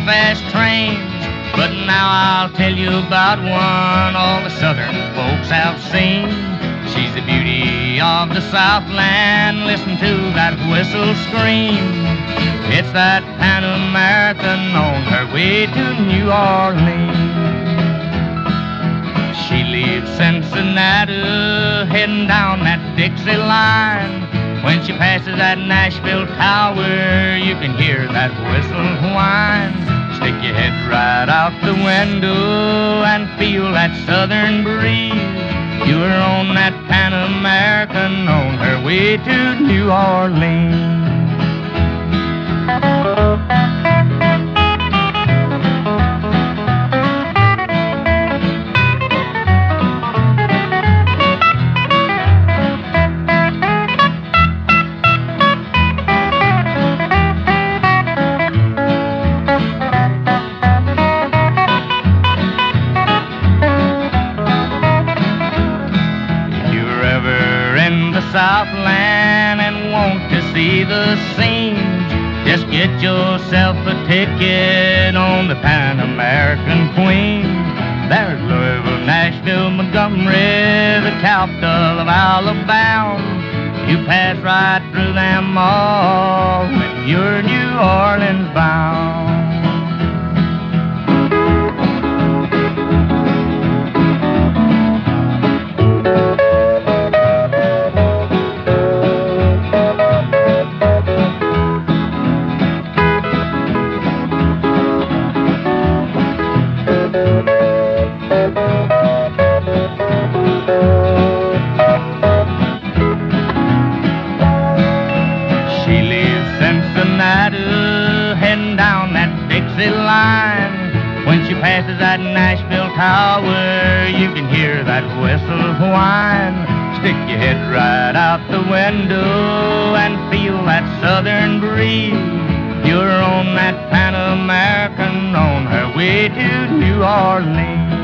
fast trains. But now I'll tell you about one all the southern folks have seen. She's the beauty of the Southland. Listen to that whistle scream. It's that Pan American on her way to New Orleans. She leaves Cincinnati, heading down that Dixie line. When she passes that Nashville Tower, you can hear that whistle whine. Stick your head right out the window and feel that southern breeze. You're on that Pan American on her way to New Orleans. Southland and want to see the scenes, just get yourself a ticket on the Pan American Queen. There's Louisville, Nashville, Montgomery, the capital of Alabama. You pass right through them all when you're New Orleans bound. Heading down that Dixie line. When she passes that Nashville Tower, you can hear that whistle whine. Stick your head right out the window and feel that southern breeze. You're on that Pan American on her way to New Orleans.